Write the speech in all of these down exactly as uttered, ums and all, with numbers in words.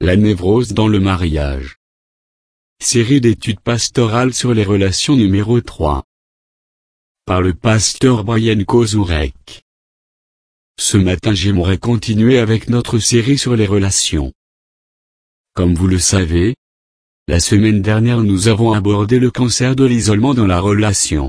La névrose dans le mariage. Série d'études pastorales sur les relations numéro trois. Par le pasteur Brian Kozurek. Ce matin j'aimerais continuer avec notre série sur les relations. Comme vous le savez, la semaine dernière nous avons abordé le cancer de l'isolement dans la relation.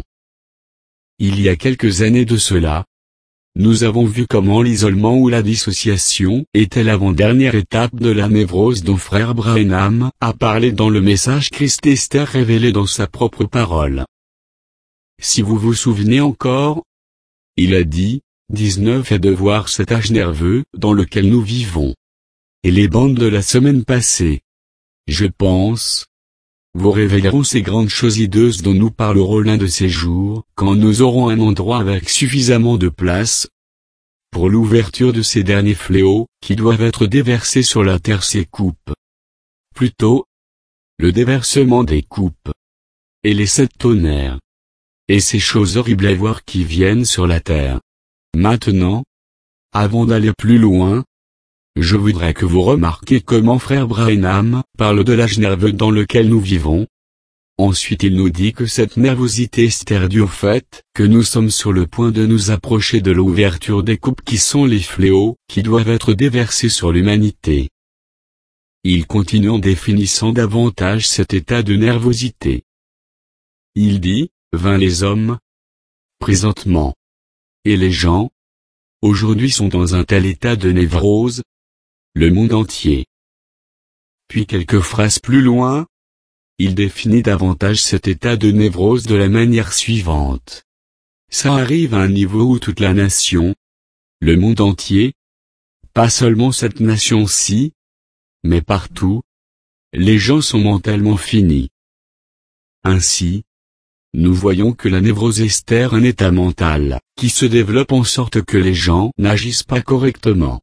Il y a quelques années de cela, nous avons vu comment l'isolement ou la dissociation était l'avant-dernière étape de la névrose dont frère Branham a parlé dans le message Christ Esther révélé dans sa propre parole. Si vous vous souvenez encore, il a dit, dix-neuf est de voir cet âge nerveux dans lequel nous vivons. Et les bandes de la semaine passée, je pense, vous révéleront ces grandes choses hideuses dont nous parlerons l'un de ces jours, quand nous aurons un endroit avec suffisamment de place pour l'ouverture de ces derniers fléaux, qui doivent être déversés sur la terre ces coupes. Plutôt, le déversement des coupes, et les sept tonnerres, et ces choses horribles à voir qui viennent sur la terre. Maintenant, avant d'aller plus loin, je voudrais que vous remarquiez comment frère Branham parle de l'âge nerveux dans lequel nous vivons. Ensuite il nous dit que cette nervosité est due au fait que nous sommes sur le point de nous approcher de l'ouverture des coupes qui sont les fléaux qui doivent être déversés sur l'humanité. Il continue en définissant davantage cet état de nervosité. Il dit, vingt les hommes, présentement, et les gens, aujourd'hui sont dans un tel état de névrose, le monde entier. Puis quelques phrases plus loin, il définit davantage cet état de névrose de la manière suivante. Ça arrive à un niveau où toute la nation, le monde entier, pas seulement cette nation-ci, mais partout, les gens sont mentalement finis. Ainsi, nous voyons que la névrose est un état mental, qui se développe en sorte que les gens n'agissent pas correctement.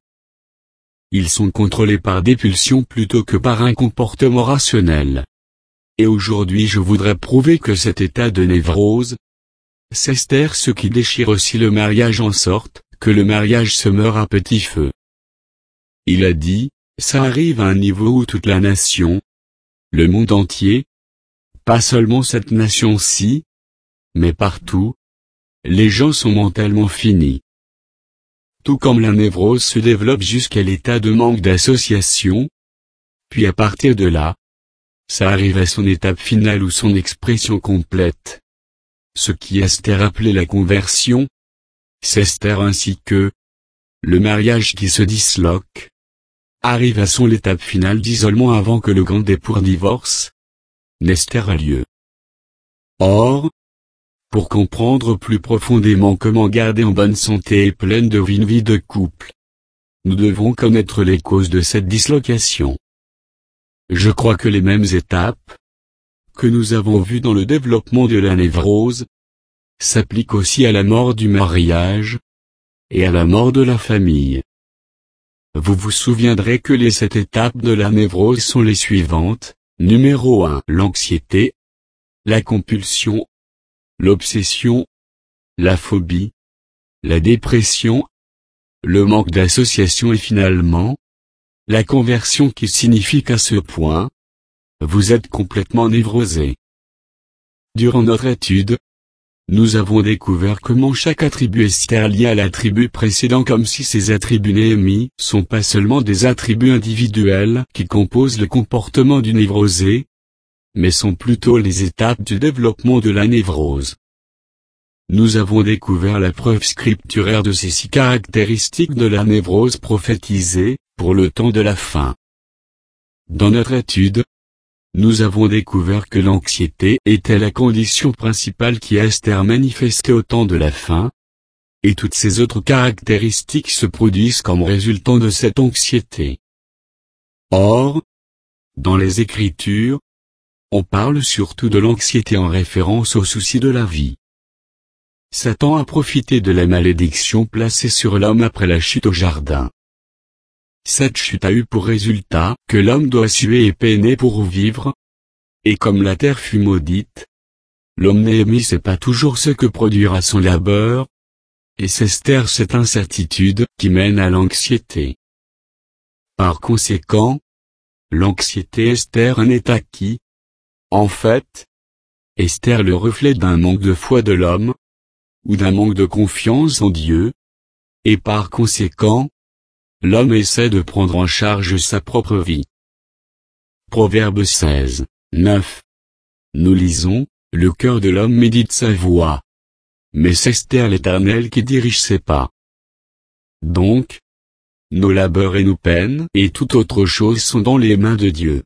Ils sont contrôlés par des pulsions plutôt que par un comportement rationnel. Et aujourd'hui je voudrais prouver que cet état de névrose, c'est ce qui déchire aussi le mariage en sorte que le mariage se meurt à petit feu. Il a dit, ça arrive à un niveau où toute la nation, le monde entier, pas seulement cette nation-ci, mais partout, les gens sont mentalement finis. Tout comme la névrose se développe jusqu'à l'état de manque d'association, puis à partir de là, ça arrive à son étape finale ou son expression complète. Ce qui est appelé la conversion, c'est ainsi que le mariage qui se disloque arrive à son étape finale d'isolement avant que le grand dépôt pour divorce n'ait lieu. Or, pour comprendre plus profondément comment garder en bonne santé et pleine de vie une vie de couple, nous devons connaître les causes de cette dislocation. Je crois que les mêmes étapes que nous avons vues dans le développement de la névrose s'appliquent aussi à la mort du mariage et à la mort de la famille. Vous vous souviendrez que les sept étapes de la névrose sont les suivantes. Numéro un. L'anxiété, la compulsion, l'obsession, la phobie, la dépression, le manque d'association et finalement, la conversion qui signifie qu'à ce point, vous êtes complètement névrosé. Durant notre étude, nous avons découvert comment chaque attribut est lié à l'attribut précédent comme si ces attributs némis sont pas seulement des attributs individuels qui composent le comportement du névrosé, mais sont plutôt les étapes du développement de la névrose. Nous avons découvert la preuve scripturaire de ces six caractéristiques de la névrose prophétisée, pour le temps de la fin. Dans notre étude, nous avons découvert que l'anxiété était la condition principale qui Esther manifestait au temps de la fin, et toutes ces autres caractéristiques se produisent comme résultant de cette anxiété. Or, dans les Écritures, on parle surtout de l'anxiété en référence aux soucis de la vie. Satan a profité de la malédiction placée sur l'homme après la chute au jardin. Cette chute a eu pour résultat que l'homme doit suer et peiner pour vivre. Et comme la terre fut maudite, l'homme n'aimait pas toujours ce que produira son labeur. Et c'est cette incertitude qui mène à l'anxiété. Par conséquent, L'anxiété Esther un état qui, en fait, Esther le reflet d'un manque de foi de l'homme, ou d'un manque de confiance en Dieu, et par conséquent, l'homme essaie de prendre en charge sa propre vie. Proverbe seize, neuf. Nous lisons, le cœur de l'homme médite sa voie. Mais c'est Esther l'Éternel qui dirige ses pas. Donc, nos labeurs et nos peines et toute autre chose sont dans les mains de Dieu.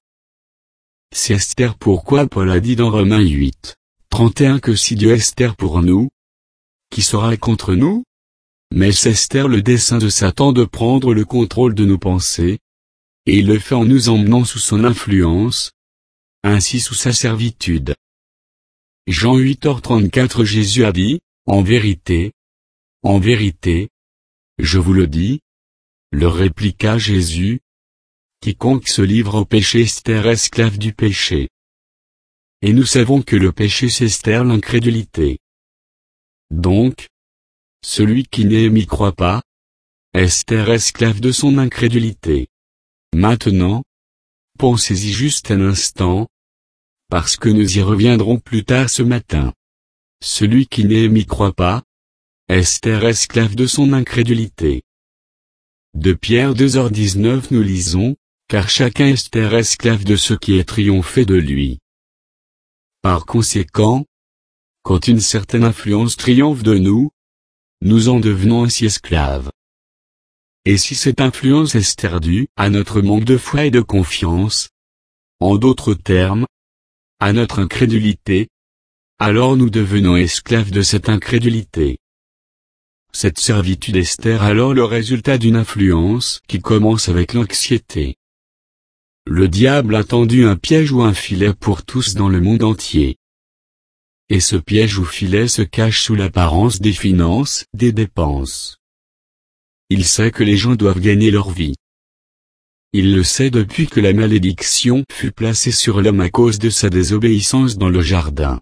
C'est Esther pourquoi Paul a dit dans Romains huit, trente et un que si Dieu est Esther pour nous, qui sera contre nous? Mais c'est Esther le dessein de Satan de prendre le contrôle de nos pensées, et il le fait en nous emmenant sous son influence, ainsi sous sa servitude. Jean huit heures trente-quatre Jésus a dit, en vérité, en vérité, je vous le dis, leur répliqua Jésus, quiconque se livre au péché Esther esclave du péché. Et nous savons que le péché c'est Esther l'incrédulité. Donc, celui qui Néhémie croit pas, Esther esclave de son incrédulité. Maintenant, pensez-y juste un instant, parce que nous y reviendrons plus tard ce matin. Celui qui Néhémie croit pas, Esther esclave de son incrédulité. De Pierre deux heures dix-neuf nous lisons, car chacun Esther esclave de ce qui est triomphé de lui. Par conséquent, quand une certaine influence triomphe de nous, nous en devenons ainsi esclaves. Et si cette influence est due à notre manque de foi et de confiance, en d'autres termes, à notre incrédulité, alors nous devenons esclaves de cette incrédulité. Cette servitude est alors le résultat d'une influence qui commence avec l'anxiété. Le diable a tendu un piège ou un filet pour tous dans le monde entier. Et ce piège ou filet se cache sous l'apparence des finances, des dépenses. Il sait que les gens doivent gagner leur vie. Il le sait depuis que la malédiction fut placée sur l'homme à cause de sa désobéissance dans le jardin.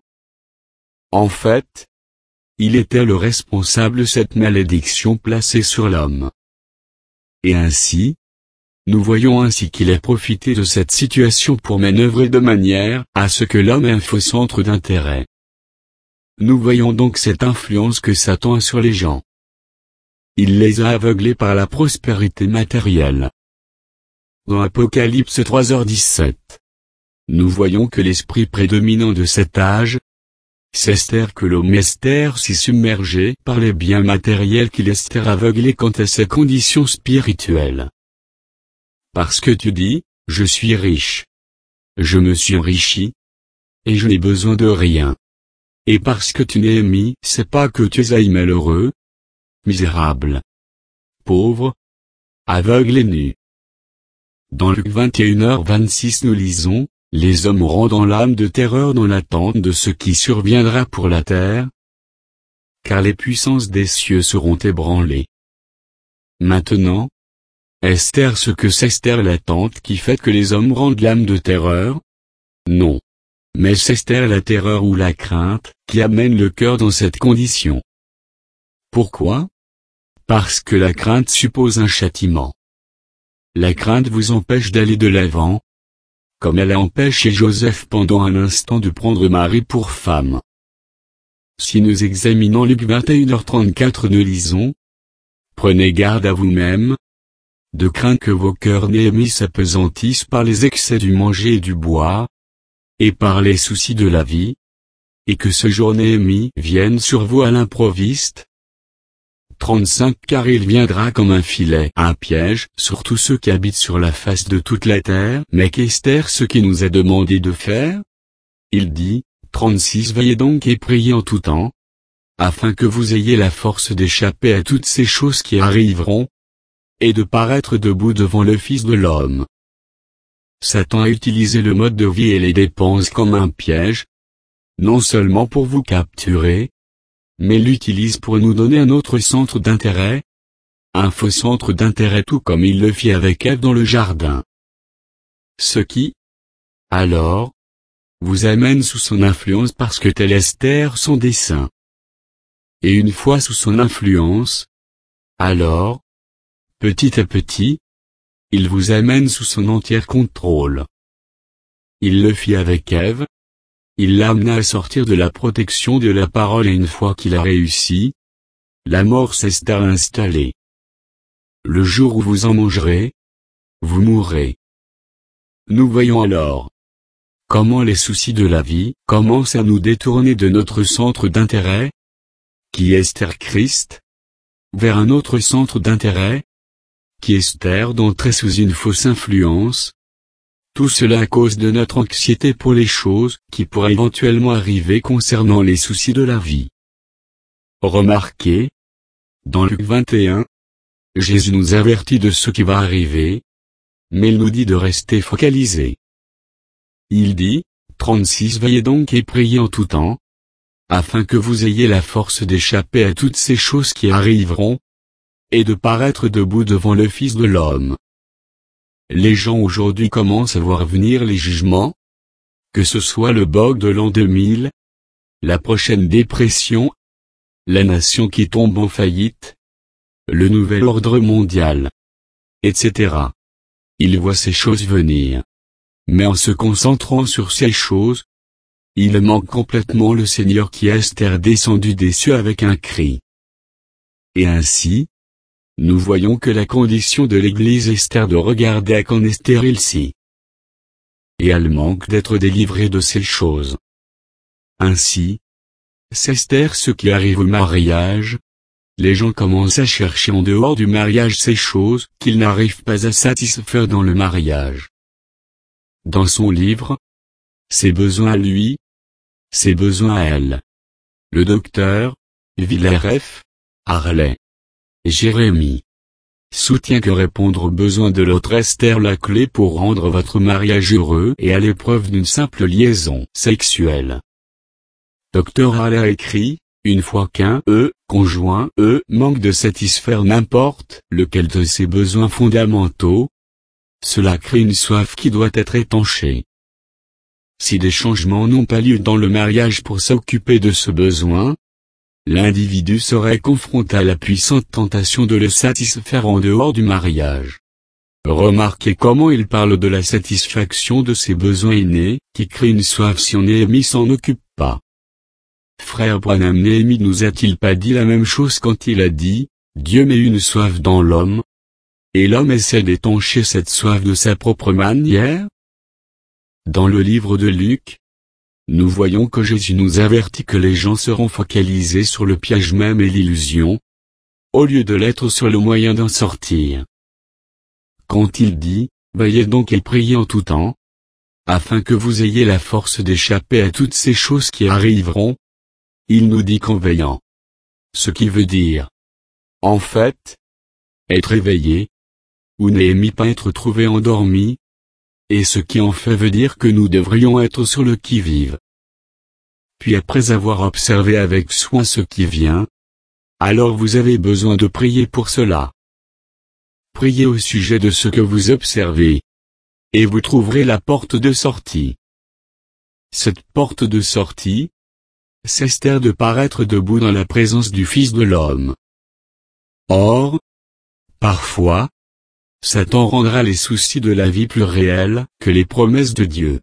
En fait, il était le responsable de cette malédiction placée sur l'homme. Et ainsi, nous voyons ainsi qu'il a profité de cette situation pour manœuvrer de manière à ce que l'homme ait un faux centre d'intérêt. Nous voyons donc cette influence que Satan a sur les gens. Il les a aveuglés par la prospérité matérielle. Dans Apocalypse trois heures dix-sept, nous voyons que l'esprit prédominant de cet âge, c'est Esther que l'homme Esther s'y submergé par les biens matériels qu'il Esther aveuglé quant à ses conditions spirituelles. Parce que tu dis, je suis riche. Je me suis enrichi. Et je n'ai besoin de rien. Et parce que tu Néhémie, c'est pas que tu es malheureux, misérable, pauvre, aveugle et nu. Dans Luc vingt et une heures vingt-six nous lisons, les hommes auront dans l'âme de terreur dans l'attente de ce qui surviendra pour la terre, car les puissances des cieux seront ébranlées. Maintenant, est-ce ce que c'est Esther l'attente qui fait que les hommes rendent l'âme de terreur? Non. Mais c'est Esther la terreur ou la crainte qui amène le cœur dans cette condition. Pourquoi? Parce que la crainte suppose un châtiment. La crainte vous empêche d'aller de l'avant, comme elle a empêché Joseph pendant un instant de prendre Marie pour femme. Si nous examinons Luc vingt et une heures trente-quatre nous lisons, prenez garde à vous-même, de crainte que vos cœurs Néhémie s'apesantissent par les excès du manger et du boire, et par les soucis de la vie, et que ce jour Néhémie vienne sur vous à l'improviste. trente-cinq Car il viendra comme un filet, un piège, sur tous ceux qui habitent sur la face de toute la terre. Mais qu'Esther ce qui nous est demandé de faire? Il dit, trente-six Veillez donc et priez en tout temps, afin que vous ayez la force d'échapper à toutes ces choses qui arriveront, et de paraître debout devant le Fils de l'homme. Satan a utilisé le mode de vie et les dépenses comme un piège, non seulement pour vous capturer, mais l'utilise pour nous donner un autre centre d'intérêt, un faux centre d'intérêt tout comme il le fit avec Ève dans le jardin. Ce qui, alors, vous amène sous son influence parce que tel est Esther son dessein. Et une fois sous son influence, alors, petit à petit, il vous amène sous son entier contrôle. Il le fit avec Ève. Il l'amena à sortir de la protection de la parole et une fois qu'il a réussi, la mort s'est installée. Le jour où vous en mangerez, vous mourrez. Nous voyons alors comment les soucis de la vie commencent à nous détourner de notre centre d'intérêt, qui est Esther Christ, vers un autre centre d'intérêt, qui est Esther d'entrer sous une fausse influence. Tout cela à cause de notre anxiété pour les choses qui pourraient éventuellement arriver concernant les soucis de la vie. Remarquez, dans Luc vingt et un, Jésus nous avertit de ce qui va arriver, mais il nous dit de rester focalisés. Il dit, trente-six Veillez donc et priez en tout temps, afin que vous ayez la force d'échapper à toutes ces choses qui arriveront, et de paraître debout devant le Fils de l'homme. Les gens aujourd'hui commencent à voir venir les jugements, que ce soit le bug de l'an deux mille, la prochaine dépression, la nation qui tombe en faillite, le nouvel ordre mondial, et cetera. Ils voient ces choses venir. Mais en se concentrant sur ces choses, il manque complètement le Seigneur qui est descendu des cieux avec un cri. Et ainsi, nous voyons que la condition de l'Église est de regarder à qu'en est stérile-ci. Et elle manque d'être délivrée de ces choses. Ainsi, c'est Esther ce qui arrive au mariage. Les gens commencent à chercher en dehors du mariage ces choses qu'ils n'arrivent pas à satisfaire dans le mariage. Dans son livre, Ses besoins à lui, Ses besoins à elle, le docteur Villers F. Harley et Jérémie soutient que répondre aux besoins de l'autre est la clé pour rendre votre mariage heureux et à l'épreuve d'une simple liaison sexuelle. docteur Harley a écrit, une fois qu'un E, conjoint E, manque de satisfaire n'importe lequel de ses besoins fondamentaux, cela crée une soif qui doit être étanchée. Si des changements n'ont pas lieu dans le mariage pour s'occuper de ce besoin, l'individu serait confronté à la puissante tentation de le satisfaire en dehors du mariage. Remarquez comment il parle de la satisfaction de ses besoins innés, qui crée une soif si Néhémie s'en occupe pas. Frère Branham, Néhémie nous a-t-il pas dit la même chose quand il a dit, Dieu met une soif dans l'homme, et l'homme essaie d'étancher cette soif de sa propre manière? Dans le livre de Luc, nous voyons que Jésus nous avertit que les gens seront focalisés sur le piège même et l'illusion, au lieu de l'être sur le moyen d'en sortir. Quand il dit, veillez donc et priez en tout temps, afin que vous ayez la force d'échapper à toutes ces choses qui arriveront, il nous dit qu'en veillant. Ce qui veut dire, en fait, être éveillé, ou Néhémie pas être trouvé endormi, et ce qui en fait veut dire que nous devrions être sur le qui-vive. Puis après avoir observé avec soin ce qui vient, alors vous avez besoin de prier pour cela. Priez au sujet de ce que vous observez, et vous trouverez la porte de sortie. Cette porte de sortie, c'est Esther de paraître debout dans la présence du Fils de l'homme. Or, parfois, Satan rendra les soucis de la vie plus réels que les promesses de Dieu.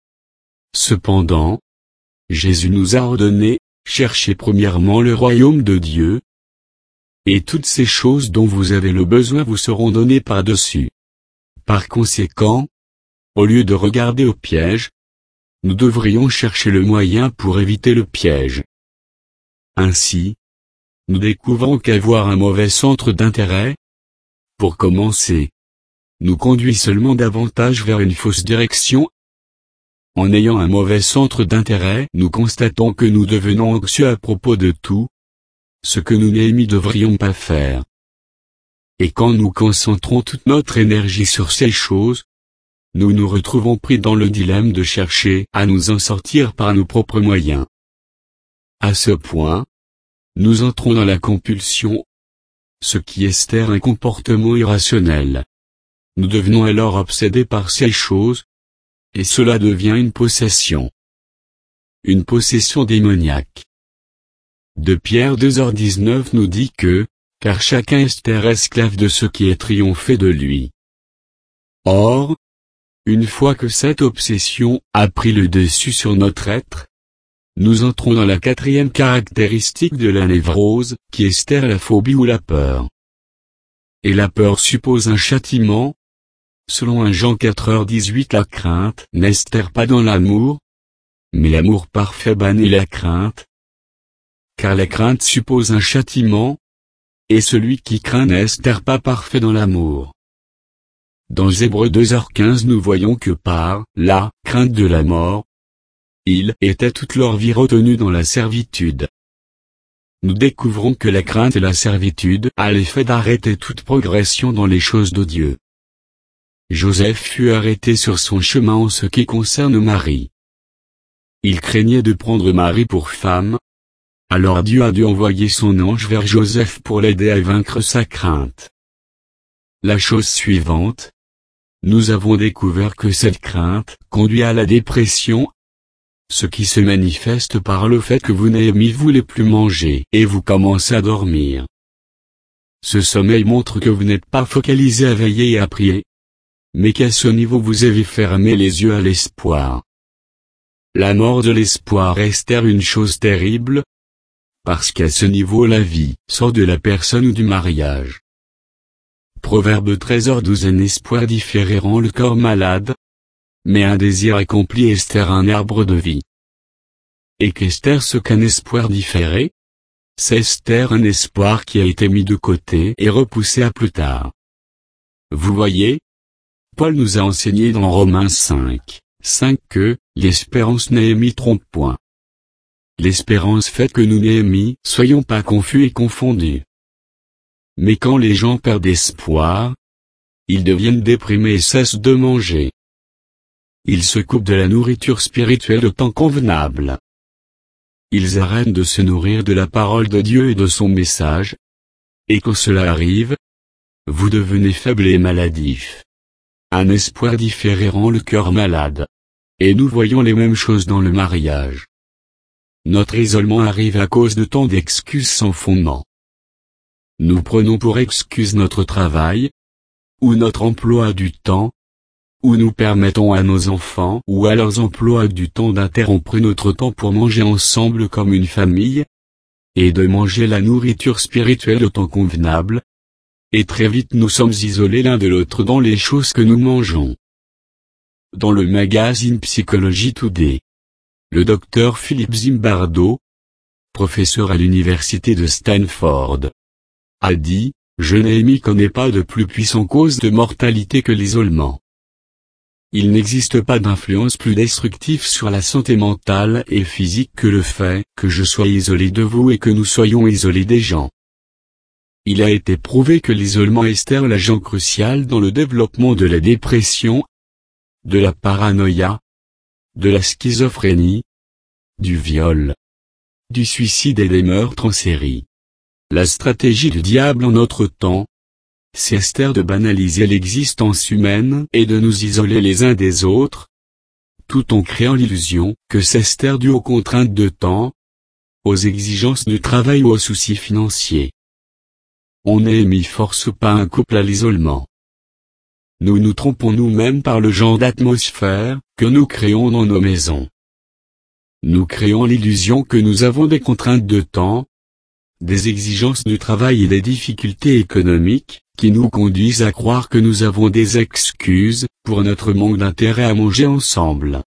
Cependant, Jésus nous a ordonné, cherchez premièrement le royaume de Dieu, et toutes ces choses dont vous avez le besoin vous seront données par-dessus. Par conséquent, au lieu de regarder au piège, nous devrions chercher le moyen pour éviter le piège. Ainsi, nous découvrons qu'avoir un mauvais centre d'intérêt, pour commencer, nous conduit seulement davantage vers une fausse direction. En ayant un mauvais centre d'intérêt, nous constatons que nous devenons anxieux à propos de tout, ce que nous ne devrions pas faire. Et quand nous concentrons toute notre énergie sur ces choses, nous nous retrouvons pris dans le dilemme de chercher à nous en sortir par nos propres moyens. À ce point, nous entrons dans la compulsion, ce qui est un comportement irrationnel. Nous devenons alors obsédés par ces choses, et cela devient une possession. Une possession démoniaque. De Pierre deux heures dix-neuf nous dit que, car chacun est esclave de ce qui est triomphé de lui. Or, une fois que cette obsession a pris le dessus sur notre être, nous entrons dans la quatrième caractéristique de la névrose, qui est la phobie ou la peur. Et la peur suppose un châtiment. Selon un Jean quatre heures dix-huit, la crainte n'estère pas dans l'amour, mais l'amour parfait bannit la crainte. Car la crainte suppose un châtiment, et celui qui craint n'estère pas parfait dans l'amour. Dans Hébreux deux heures quinze, nous voyons que par la crainte de la mort, ils étaient toute leur vie retenus dans la servitude. Nous découvrons que la crainte et la servitude a l'effet d'arrêter toute progression dans les choses de Dieu. Joseph fut arrêté sur son chemin en ce qui concerne Marie. Il craignait de prendre Marie pour femme. Alors Dieu a dû envoyer son ange vers Joseph pour l'aider à vaincre sa crainte. La chose suivante. Nous avons découvert que cette crainte conduit à la dépression, ce qui se manifeste par le fait que vous n'aimez voulez plus manger et vous commencez à dormir. Ce sommeil montre que vous n'êtes pas focalisé à veiller et à prier, mais qu'à ce niveau vous avez fermé les yeux à l'espoir. La mort de l'espoir est une chose terrible, parce qu'à ce niveau la vie sort de la personne ou du mariage. Proverbe treize heures douze. Un espoir différé rend le corps malade, mais un désir accompli estère un arbre de vie. Et qu'estère ce qu'un espoir différé? C'est estère un espoir qui a été mis de côté et repoussé à plus tard. Vous voyez? Paul nous a enseigné dans Romains cinq, cinq que l'espérance Néhémie trompe point. L'espérance fait que nous Néhémie soyons pas confus et confondus. Mais quand les gens perdent espoir, ils deviennent déprimés et cessent de manger. Ils se coupent de la nourriture spirituelle au temps convenable. Ils arrêtent de se nourrir de la parole de Dieu et de son message. Et quand cela arrive, vous devenez faible et maladif. Un espoir différé rend le cœur malade. Et nous voyons les mêmes choses dans le mariage. Notre isolement arrive à cause de tant d'excuses sans fondement. Nous prenons pour excuse notre travail, ou notre emploi du temps, ou nous permettons à nos enfants ou à leurs emplois du temps d'interrompre notre temps pour manger ensemble comme une famille, et de manger la nourriture spirituelle au temps convenable, et très vite nous sommes isolés l'un de l'autre dans les choses que nous mangeons. Dans le magazine Psychology Today, le docteur Philippe Zimbardo, professeur à l'université de Stanford, a dit, « Je Néhémie connaît pas de plus puissante cause de mortalité que l'isolement. Il n'existe pas d'influence plus destructive sur la santé mentale et physique que le fait que je sois isolé de vous et que nous soyons isolés des gens. Il a été prouvé que l'isolement est l'agent crucial dans le développement de la dépression, de la paranoïa, de la schizophrénie, du viol, du suicide et des meurtres en série. La stratégie du diable en notre temps, c'est de banaliser l'existence humaine et de nous isoler les uns des autres, tout en créant l'illusion que c'est dû aux contraintes de temps, aux exigences du travail ou aux soucis financiers. On Néhémie force pas un couple à l'isolement. Nous nous trompons nous-mêmes par le genre d'atmosphère que nous créons dans nos maisons. Nous créons l'illusion que nous avons des contraintes de temps, des exigences du travail et des difficultés économiques, qui nous conduisent à croire que nous avons des excuses pour notre manque d'intérêt à manger ensemble.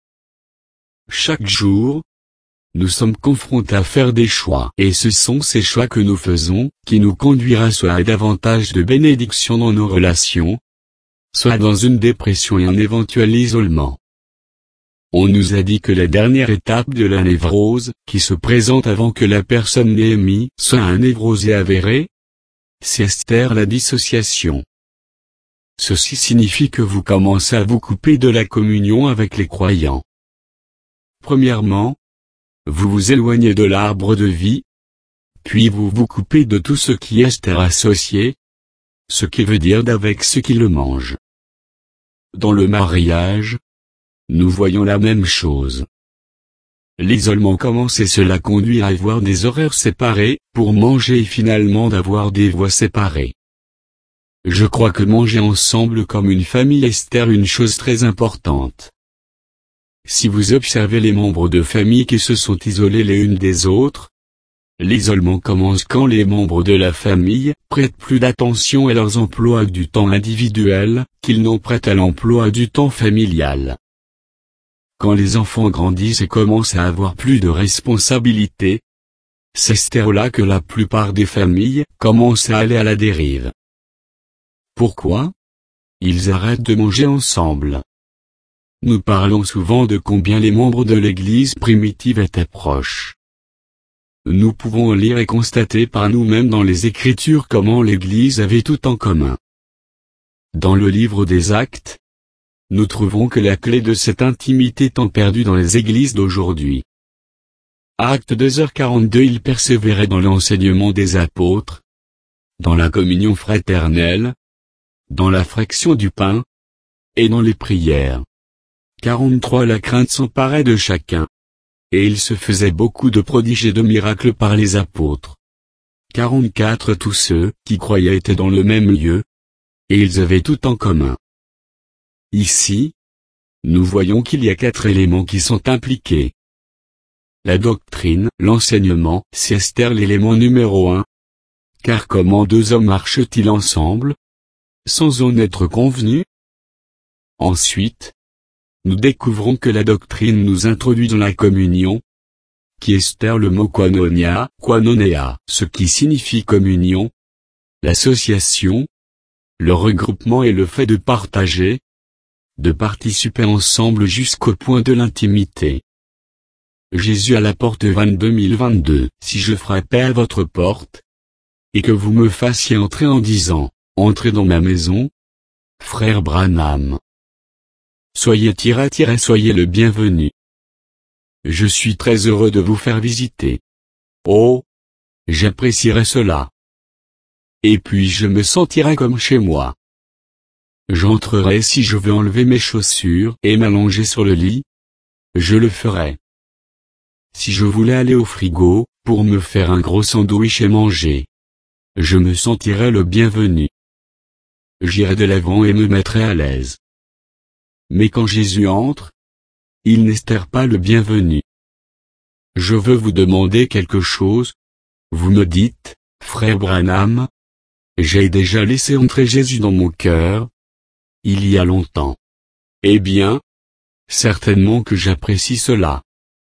Chaque jour, nous sommes confrontés à faire des choix, et ce sont ces choix que nous faisons, qui nous conduira soit à davantage de bénédictions dans nos relations, soit dans une dépression et un éventuel isolement. On nous a dit que la dernière étape de la névrose, qui se présente avant que la personne Néhémie soit un névrosé avéré, c'est la dissociation. Ceci signifie que vous commencez à vous couper de la communion avec les croyants. Premièrement, vous vous éloignez de l'arbre de vie, puis vous vous coupez de tout ce qui est associé, ce qui veut dire d'avec ceux qui le mangent. Dans le mariage, nous voyons la même chose. L'isolement commence et cela conduit à avoir des horaires séparés, pour manger et finalement d'avoir des voies séparées. Je crois que manger ensemble comme une famille est une chose très importante. Si vous observez les membres de famille qui se sont isolés les unes des autres, l'isolement commence quand les membres de la famille prêtent plus d'attention à leurs emplois du temps individuel, qu'ils n'en prêtent à l'emploi du temps familial. Quand les enfants grandissent et commencent à avoir plus de responsabilités, c'est là que la plupart des familles commencent à aller à la dérive. Pourquoi? Ils arrêtent de manger ensemble. Nous parlons souvent de combien les membres de l'Église primitive étaient proches. Nous pouvons lire et constater par nous-mêmes dans les Écritures comment l'Église avait tout en commun. Dans le livre des Actes, nous trouvons que la clé de cette intimité est perdue dans les églises d'aujourd'hui. Acte deux heures quarante-deux Ils persévéraient dans l'enseignement des apôtres, dans la communion fraternelle, dans la fraction du pain, et dans les prières. quarante-trois La crainte s'emparait de chacun. Et il se faisait beaucoup de prodiges et de miracles par les apôtres. quarante-quatre Tous ceux qui croyaient étaient dans le même lieu, et ils avaient tout en commun. Ici, nous voyons qu'il y a quatre éléments qui sont impliqués. La doctrine, l'enseignement, c'est l'élément numéro un. Car comment deux hommes marchent-ils ensemble, sans en être convenus? Ensuite, nous découvrons que la doctrine nous introduit dans la communion, qui est le mot koinonia, koinonea, ce qui signifie communion, l'association, le regroupement et le fait de partager, de participer ensemble jusqu'au point de l'intimité. Jésus à la porte vingt-deux mille vingt-deux, si je frappais à votre porte, et que vous me fassiez entrer en disant, entrez dans ma maison, frère Branham. Soyez tira tira soyez le bienvenu. Je suis très heureux de vous faire visiter. Oh! J'apprécierais cela. Et puis je me sentirai comme chez moi. J'entrerai si je veux enlever mes chaussures et m'allonger sur le lit. Je le ferai. Si je voulais aller au frigo, pour me faire un gros sandwich et manger, je me sentirais le bienvenu. J'irai de l'avant et me mettrai à l'aise. Mais quand Jésus entre, il n'est pas le bienvenu. Je veux vous demander quelque chose. Vous me dites, frère Branham, j'ai déjà laissé entrer Jésus dans mon cœur, il y a longtemps. Eh bien, certainement que j'apprécie cela.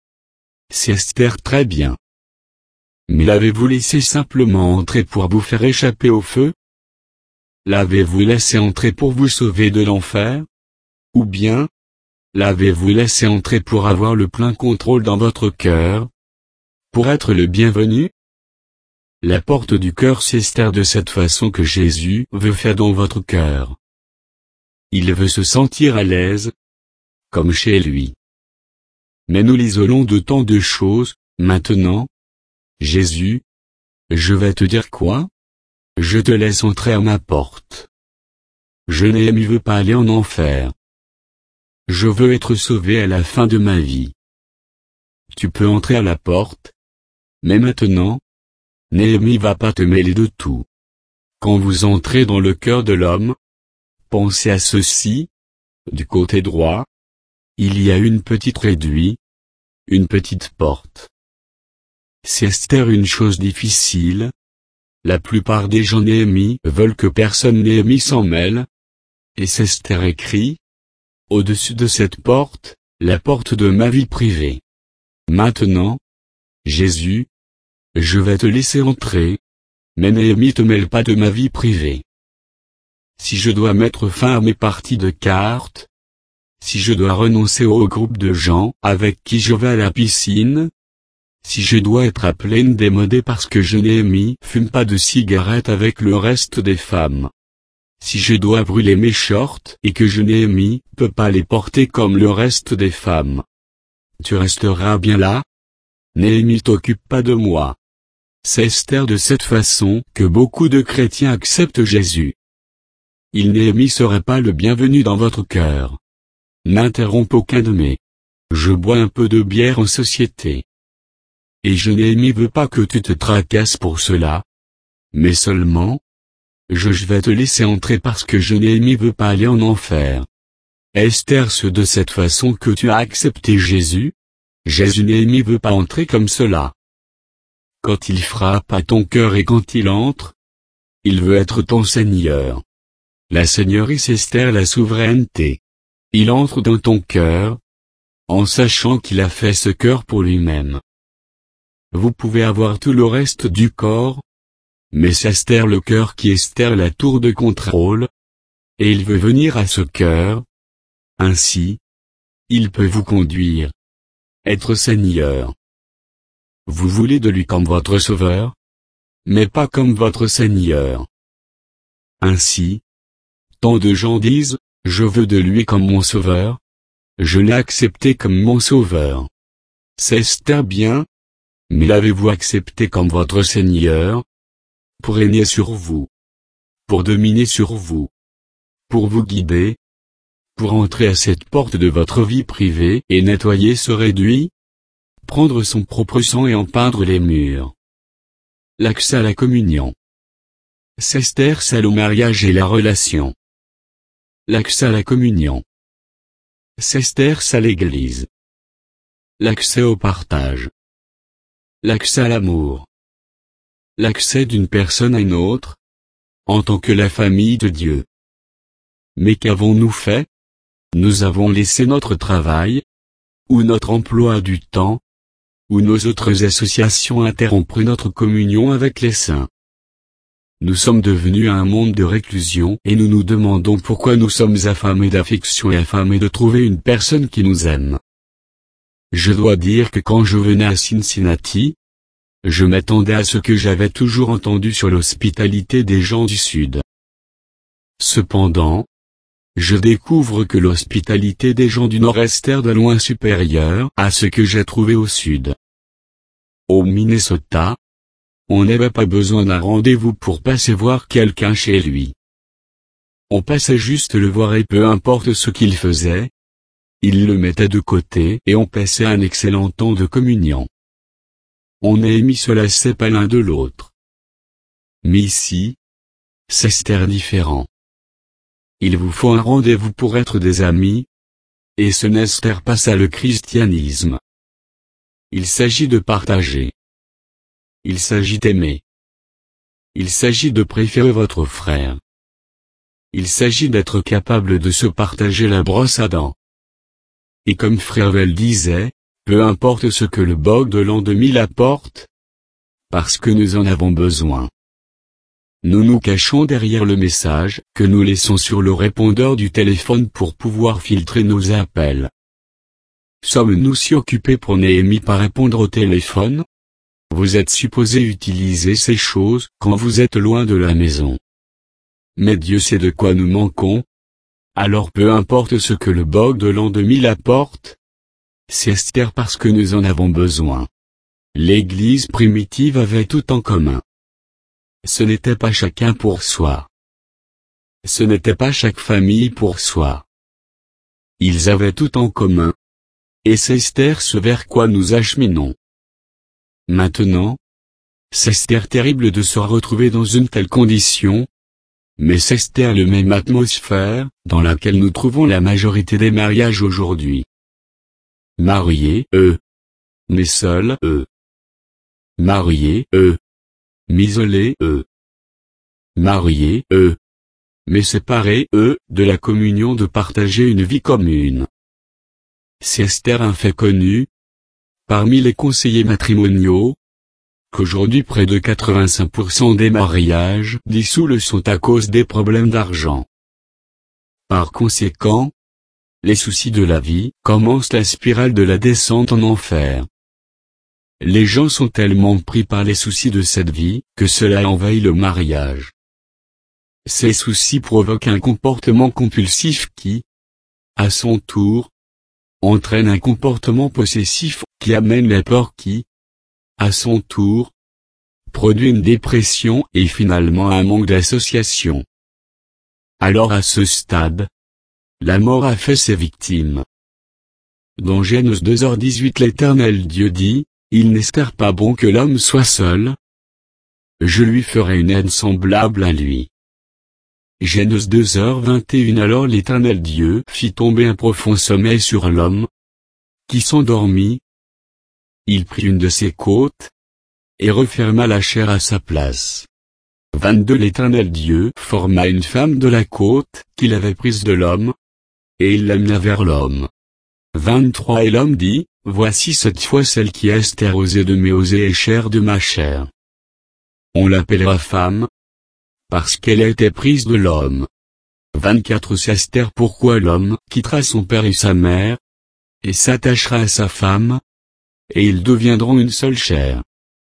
C'est très bien. Mais l'avez-vous laissé simplement entrer pour vous faire échapper au feu? L'avez-vous laissé entrer pour vous sauver de l'enfer? Ou bien, l'avez-vous laissé entrer pour avoir le plein contrôle dans votre cœur? Pour être le bienvenu? La porte du cœur s'estère de cette façon que Jésus veut faire dans votre cœur. Il veut se sentir à l'aise, comme chez lui. Mais nous l'isolons de tant de choses, maintenant. Jésus, je vais te dire quoi? Je te laisse entrer à ma porte. Je ne veux pas aller en enfer. Je veux être sauvé à la fin de ma vie. Tu peux entrer à la porte. Mais maintenant, Néhémie va pas te mêler de tout. Quand vous entrez dans le cœur de l'homme, pensez à ceci. Du côté droit, il y a une petite réduit, une petite porte. C'est une chose difficile. La plupart des gens Néhémie veulent que personne Néhémie s'en mêle. Et c'est écrit. Au-dessus de cette porte, la porte de ma vie privée. Maintenant, Jésus, je vais te laisser entrer, mais Néhémie te mêle pas de ma vie privée. Si je dois mettre fin à mes parties de cartes, si je dois renoncer au groupe de gens avec qui je vais à la piscine, si je dois être à pleine démodée parce que je Néhémie fume pas de cigarettes avec le reste des femmes. Si je dois brûler mes shorts et que je Néhémie peux pas les porter comme le reste des femmes. Tu resteras bien là? Néhémie t'occupe pas de moi. C'est de cette façon que beaucoup de chrétiens acceptent Jésus. Il Néhémie serait pas le bienvenu dans votre cœur. N'interromps aucun de mes. Je bois un peu de bière en société. Et je Néhémie veux pas que tu te tracasses pour cela. Mais seulement, je, je vais te laisser entrer parce que je Néhémie veut pas aller en enfer. Esther, c'est de cette façon que tu as accepté Jésus? Jésus Néhémie veut pas entrer comme cela. Quand il frappe à ton cœur et quand il entre, il veut être ton Seigneur. La Seigneurie c'est Esther, la souveraineté. Il entre dans ton cœur, en sachant qu'il a fait ce cœur pour lui-même. Vous pouvez avoir tout le reste du corps, mais c'est Esther le cœur qui est Esther la tour de contrôle, et il veut venir à ce cœur. Ainsi, il peut vous conduire, être Seigneur. Vous voulez de lui comme votre Sauveur, mais pas comme votre Seigneur. Ainsi, tant de gens disent, je veux de lui comme mon Sauveur, je l'ai accepté comme mon Sauveur. C'est Esther bien, mais l'avez-vous accepté comme votre Seigneur, pour régner sur vous, pour dominer sur vous, pour vous guider, pour entrer à cette porte de votre vie privée et nettoyer ce réduit, prendre son propre sang et en peindre les murs. L'accès à la communion. C'est Esther, c'est le mariage et la relation. L'accès à la communion. C'est Esther, c'est l'Église. L'accès au partage. L'accès à l'amour. L'accès d'une personne à une autre, en tant que la famille de Dieu. Mais qu'avons-nous fait? Nous avons laissé notre travail, ou notre emploi du temps, ou nos autres associations interrompre notre communion avec les saints. Nous sommes devenus un monde de réclusion et nous nous demandons pourquoi nous sommes affamés d'affection et affamés de trouver une personne qui nous aime. Je dois dire que quand je venais à Cincinnati, je m'attendais à ce que j'avais toujours entendu sur l'hospitalité des gens du Sud. Cependant, je découvre que l'hospitalité des gens du Nord-Est est de loin supérieure à ce que j'ai trouvé au Sud. Au Minnesota, on n'avait pas besoin d'un rendez-vous pour passer voir quelqu'un chez lui. On passait juste le voir et peu importe ce qu'il faisait, il le mettait de côté et on passait un excellent temps de communion. On Néhémie se lassait pas l'un de l'autre. Mais ici, c'est Esther différent. Il vous faut un rendez-vous pour être des amis, et ce n'est Esther pas ça le christianisme. Il s'agit de partager. Il s'agit d'aimer. Il s'agit de préférer votre frère. Il s'agit d'être capable de se partager la brosse à dents. Et comme Frère disait, peu importe ce que le boc de l'an deux mille apporte, parce que nous en avons besoin. Nous nous cachons derrière le message que nous laissons sur le répondeur du téléphone pour pouvoir filtrer nos appels. Sommes-nous si occupés pour Néhémie par répondre au téléphone? Vous êtes supposé utiliser ces choses quand vous êtes loin de la maison. Mais Dieu sait de quoi nous manquons. Alors peu importe ce que le boc de l'an deux mille apporte, c'est Esther parce que nous en avons besoin. L'Église primitive avait tout en commun. Ce n'était pas chacun pour soi. Ce n'était pas chaque famille pour soi. Ils avaient tout en commun. Et c'est Esther ce vers quoi nous acheminons. Maintenant, c'est Esther terrible de se retrouver dans une telle condition, mais c'est Esther le même atmosphère, dans laquelle nous trouvons la majorité des mariages aujourd'hui. Mariés, eux. Mais seuls, eux. Mariés, eux. M'isoler, eux. Mariés, eux. Mais séparés, eux, de la communion de partager une vie commune. C'est Esther un fait connu, parmi les conseillers matrimoniaux, qu'aujourd'hui près de quatre-vingt-cinq pour cent des mariages dissous le sont à cause des problèmes d'argent. Par conséquent, les soucis de la vie commencent la spirale de la descente en enfer. Les gens sont tellement pris par les soucis de cette vie, que cela envahit le mariage. Ces soucis provoquent un comportement compulsif qui, à son tour, entraîne un comportement possessif qui amène la peur qui, à son tour, produit une dépression et finalement un manque d'association. Alors à ce stade, la mort a fait ses victimes. Dans Genèse deux heures dix-huit l'Éternel Dieu dit, il n'est pas bon que l'homme soit seul. Je lui ferai une aide semblable à lui. Genèse deux heures vingt et une. Alors l'Éternel Dieu fit tomber un profond sommeil sur l'homme, qui s'endormit. Il prit une de ses côtes, et referma la chair à sa place. vingt-deux. L'Éternel Dieu forma une femme de la côte qu'il avait prise de l'homme, et il l'amena vers l'homme. vingt-trois. Et l'homme dit, voici cette fois celle qui est stérosée de mes osées et chair de ma chair. On l'appellera femme, parce qu'elle a été prise de l'homme. vingt-quatre. C'est Esther pourquoi l'homme quittera son père et sa mère, et s'attachera à sa femme, et ils deviendront une seule chair.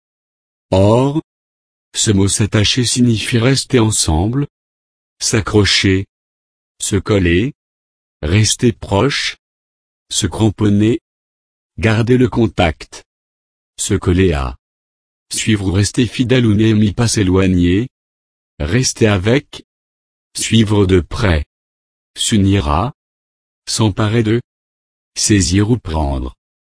Or, ce mot s'attacher signifie rester ensemble, s'accrocher, se coller, rester proche, se cramponner, garder le contact, se coller à, suivre ou rester fidèle ou n'aimer pas s'éloigner, rester avec, suivre de près, s'unir à, s'emparer de, saisir ou prendre.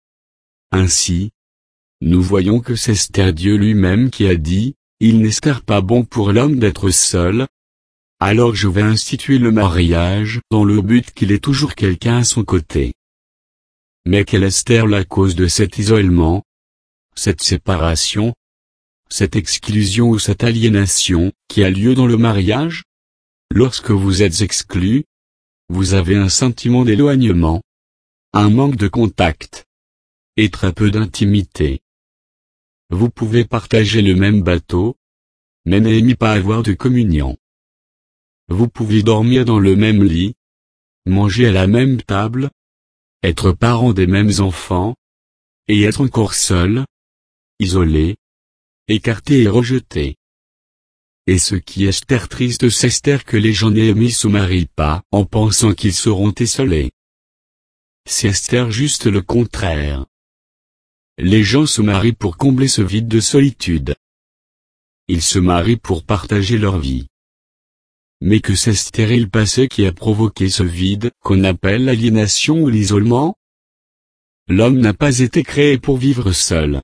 Ainsi, nous voyons que c'est Esther Dieu lui-même qui a dit, il n'est pas bon pour l'homme d'être seul, alors je vais instituer le mariage dans le but qu'il ait toujours quelqu'un à son côté. Mais quelle est Esther la cause de cet isolement, cette séparation, cette exclusion ou cette aliénation qui a lieu dans le mariage? Lorsque vous êtes exclu, vous avez un sentiment d'éloignement, un manque de contact, et très peu d'intimité. Vous pouvez partager le même bateau, mais n'aimez pas avoir de communion. Vous pouvez dormir dans le même lit, manger à la même table, être parents des mêmes enfants, et être encore seul, isolé, écarté et rejeté. Et ce qui est Esther triste, c'est Esther que les gens n'aiment se marient pas en pensant qu'ils seront isolés. C'est Esther juste le contraire. Les gens se marient pour combler ce vide de solitude. Ils se marient pour partager leur vie. Mais que c'est ce stérile passé qui a provoqué ce vide qu'on appelle l'aliénation ou l'isolement? L'homme n'a pas été créé pour vivre seul.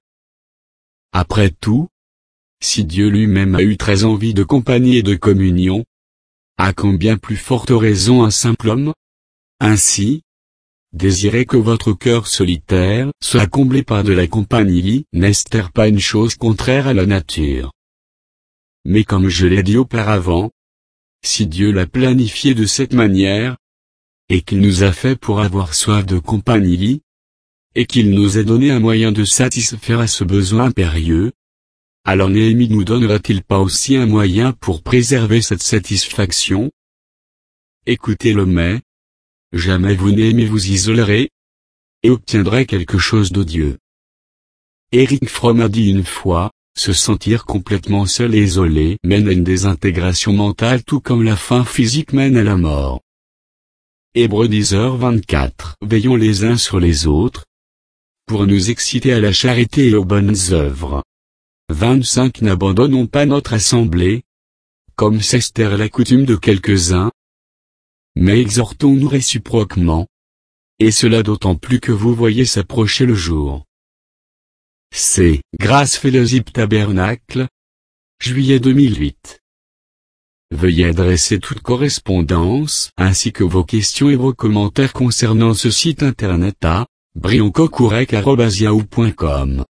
Après tout, si Dieu lui-même a eu très envie de compagnie et de communion, à combien plus forte raison un simple homme? Ainsi, désirez que votre cœur solitaire soit comblé par de la compagnie, n'est-ce pas une chose contraire à la nature? Mais comme je l'ai dit auparavant, si Dieu l'a planifié de cette manière, et qu'il nous a fait pour avoir soif de compagnie, et qu'il nous a donné un moyen de satisfaire à ce besoin impérieux, alors Néhémie nous donnera-t-il pas aussi un moyen pour préserver cette satisfaction? Écoutez-le mais, jamais vous n'aimez vous isolerez, et obtiendrez quelque chose de Dieu. Eric Fromm a dit une fois, se sentir complètement seul et isolé mène à une désintégration mentale tout comme la faim physique mène à la mort. Hébreux dix heures vingt-quatre. Veillons les uns sur les autres, pour nous exciter à la charité et aux bonnes œuvres. vingt-cinq. N'abandonnons pas notre assemblée, comme c'est Esther la coutume de quelques-uns, mais exhortons-nous réciproquement, et cela d'autant plus que vous voyez s'approcher le jour. C'est Grace Fellowship Tabernacle, juillet deux mille huit. Veuillez adresser toute correspondance, ainsi que vos questions et vos commentaires concernant ce site internet à brioncocourec arobase yahoo point com.